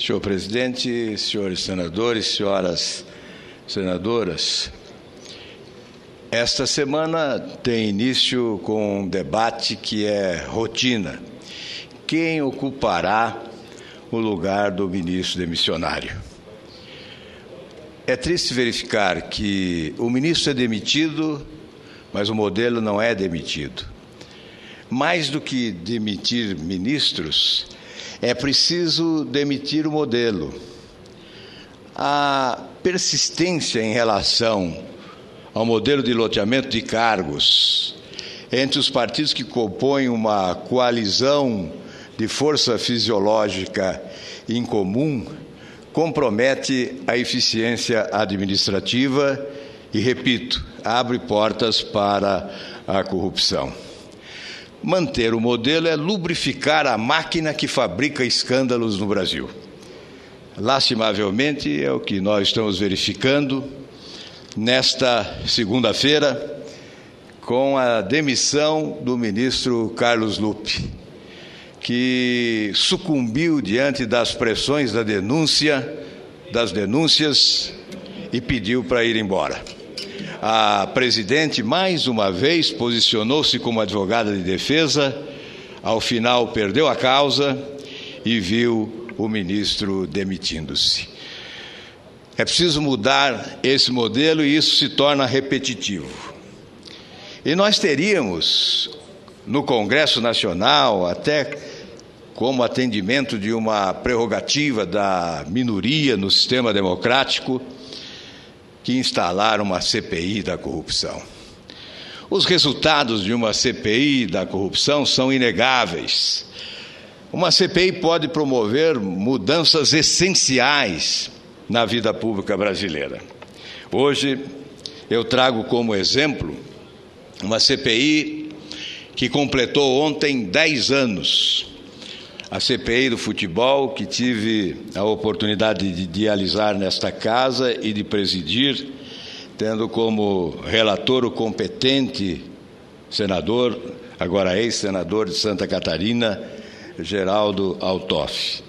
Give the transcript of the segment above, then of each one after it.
Senhor presidente, senhores senadores, senhoras senadoras, esta semana tem início com um debate que é rotina. Quem ocupará o lugar do ministro demissionário? É triste verificar que o ministro é demitido, mas o modelo não é demitido. Mais do que demitir ministros, é preciso demitir o modelo. A persistência em relação ao modelo de loteamento de cargos entre os partidos que compõem uma coalizão de força fisiológica em comum compromete a eficiência administrativa e, repito, abre portas para a corrupção. Manter o modelo é lubrificar a máquina que fabrica escândalos no Brasil. Lastimavelmente, é o que nós estamos verificando nesta segunda-feira com a demissão do ministro Carlos Lupe, que sucumbiu diante das pressões das denúncias e pediu para ir embora. A presidente, mais uma vez, posicionou-se como advogada de defesa, ao final perdeu a causa e viu o ministro demitindo-se. É preciso mudar esse modelo e isso se torna repetitivo. E nós teríamos, no Congresso Nacional, até como atendimento de uma prerrogativa da minoria no sistema democrático, que instalar uma CPI da corrupção. Os resultados de uma CPI da corrupção são inegáveis. Uma CPI pode promover mudanças essenciais na vida pública brasileira. Hoje, eu trago como exemplo uma CPI que completou ontem 10 anos. A CPI do futebol, que tive a oportunidade de idealizar nesta casa e de presidir, tendo como relator o competente senador, agora ex-senador de Santa Catarina, Geraldo Altoff.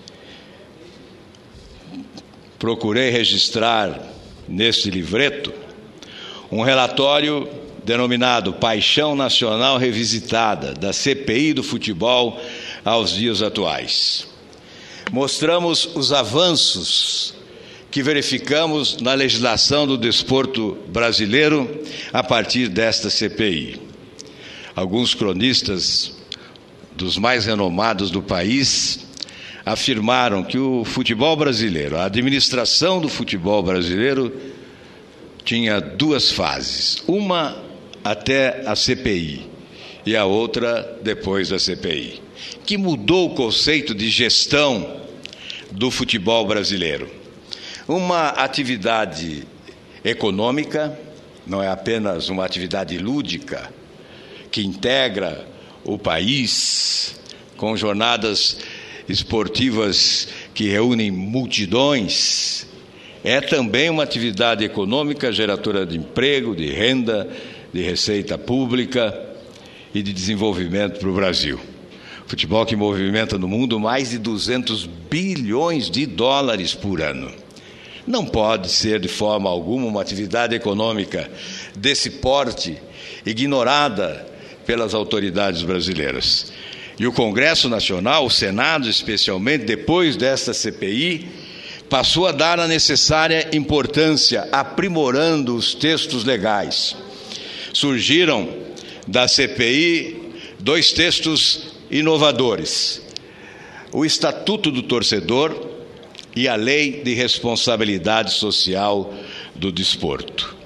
Procurei registrar neste livreto um relatório denominado Paixão Nacional Revisitada, da CPI do futebol aos dias atuais. Mostramos os avanços que verificamos na legislação do desporto brasileiro a partir desta CPI. Alguns cronistas dos mais renomados do país afirmaram que o futebol brasileiro, a administração do futebol brasileiro, tinha duas fases, uma até a CPI e a outra depois da CPI, que mudou o conceito de gestão do futebol brasileiro. Uma atividade econômica, não é apenas uma atividade lúdica, que integra o país com jornadas esportivas que reúnem multidões, é também uma atividade econômica geradora de emprego, de renda, de receita pública e de desenvolvimento para o Brasil. Futebol que movimenta no mundo mais de 200 bilhões de dólares por ano. Não pode ser de forma alguma uma atividade econômica desse porte ignorada pelas autoridades brasileiras. E o Congresso Nacional, o Senado especialmente, depois desta CPI, passou a dar a necessária importância, aprimorando os textos legais. Surgiram da CPI 2 textos inovadores: o Estatuto do Torcedor e a Lei de Responsabilidade Social do Desporto.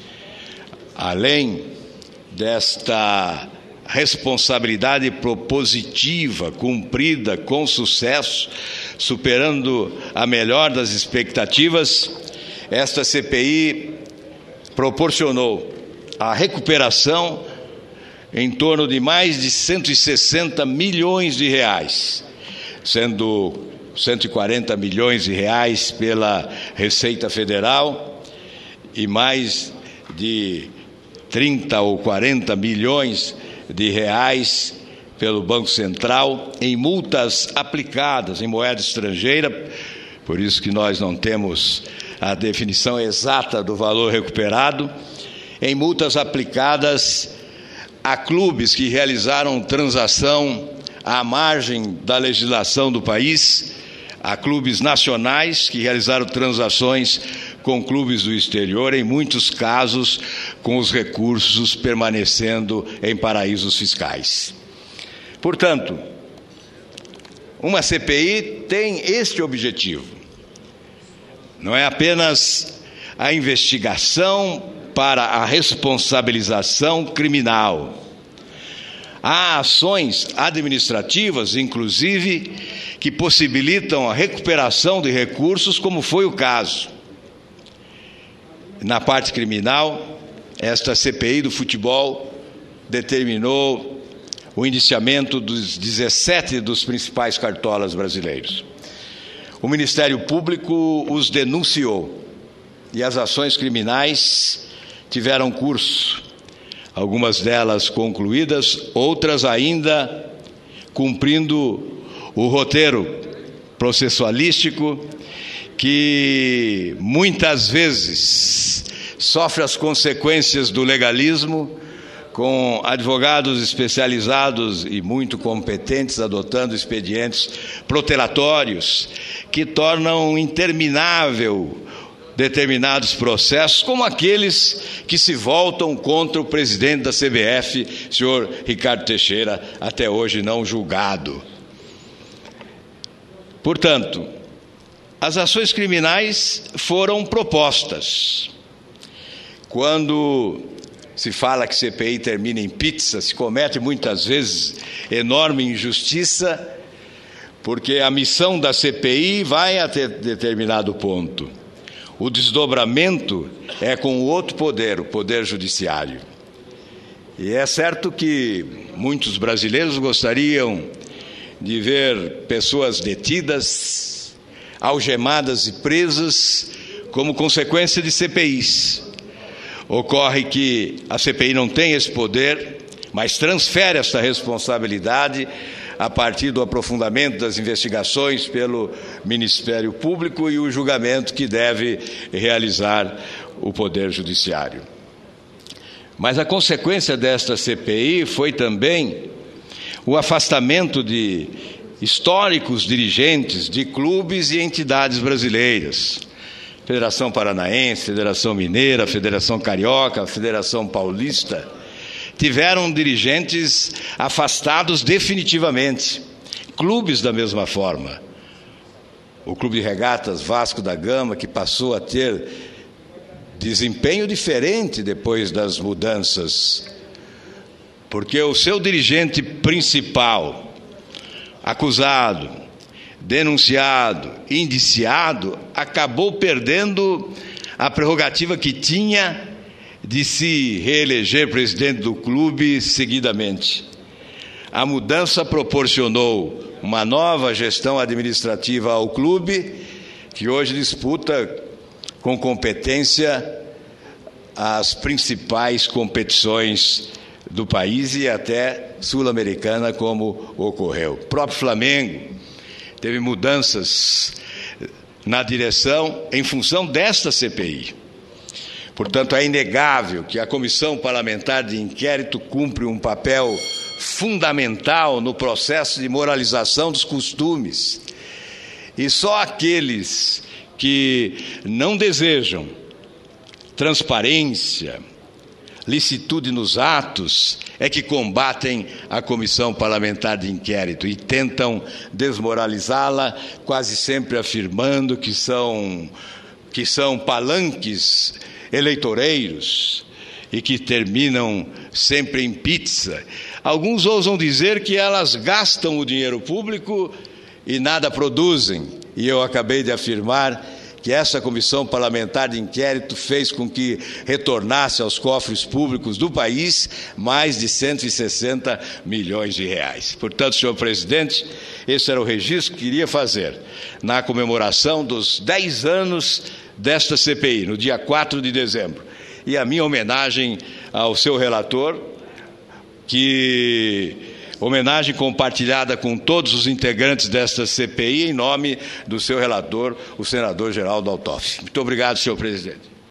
Além desta responsabilidade propositiva cumprida com sucesso, superando a melhor das expectativas, esta CPI proporcionou a recuperação em torno de mais de 160 milhões de reais, sendo 140 milhões de reais pela Receita Federal e mais de 30 ou 40 milhões de reais pelo Banco Central em multas aplicadas em moeda estrangeira, por isso que nós não temos a definição exata do valor recuperado, em multas aplicadas a clubes que realizaram transação à margem da legislação do país, a clubes nacionais que realizaram transações com clubes do exterior, em muitos casos com os recursos permanecendo em paraísos fiscais. Portanto, uma CPI tem este objetivo. Não é apenas a investigação para a responsabilização criminal. Há ações administrativas, inclusive, que possibilitam a recuperação de recursos, como foi o caso. Na parte criminal, esta CPI do futebol determinou o indiciamento dos 17 dos principais cartolas brasileiros. O Ministério Público os denunciou e as ações criminais tiveram curso, algumas delas concluídas, outras ainda cumprindo o roteiro processualístico que muitas vezes sofre as consequências do legalismo, com advogados especializados e muito competentes adotando expedientes protelatórios que tornam interminável determinados processos, como aqueles que se voltam contra o presidente da CBF, senhor Ricardo Teixeira, até hoje não julgado. Portanto, as ações criminais foram propostas. Quando se fala que CPI termina em pizza, se comete muitas vezes enorme injustiça, porque a missão da CPI vai até determinado ponto. O desdobramento é com o outro poder, o poder judiciário. E é certo que muitos brasileiros gostariam de ver pessoas detidas, algemadas e presas como consequência de CPIs. Ocorre que a CPI não tem esse poder, mas transfere esta responsabilidade a partir do aprofundamento das investigações pelo Ministério Público e o julgamento que deve realizar o Poder Judiciário. Mas a consequência desta CPI foi também o afastamento de históricos dirigentes de clubes e entidades brasileiras. Federação Paranaense, Federação Mineira, Federação Carioca, Federação Paulista, tiveram dirigentes afastados definitivamente. Clubes da mesma forma. O Clube de Regatas Vasco da Gama, que passou a ter desempenho diferente depois das mudanças, porque o seu dirigente principal, acusado, denunciado, indiciado, acabou perdendo a prerrogativa que tinha de se reeleger presidente do clube seguidamente. A mudança proporcionou uma nova gestão administrativa ao clube, que hoje disputa com competência as principais competições do país e até sul-americana, como ocorreu. O próprio Flamengo teve mudanças na direção em função desta CPI. Portanto, é inegável que a Comissão Parlamentar de Inquérito cumpre um papel fundamental no processo de moralização dos costumes. E só aqueles que não desejam transparência, licitude nos atos, é que combatem a Comissão Parlamentar de Inquérito e tentam desmoralizá-la, quase sempre afirmando que são palanques eleitoreiros e que terminam sempre em pizza. Alguns ousam dizer que elas gastam o dinheiro público e nada produzem. E eu acabei de afirmar que essa Comissão Parlamentar de Inquérito fez com que retornasse aos cofres públicos do país mais de 160 milhões de reais. Portanto, senhor presidente, esse era o registro que queria fazer na comemoração dos 10 anos desta CPI, no dia 4 de dezembro. E a minha homenagem ao seu relator, que Homenagem compartilhada com todos os integrantes desta CPI, em nome do seu relator, o senador Geraldo Altoff. Muito obrigado, senhor presidente.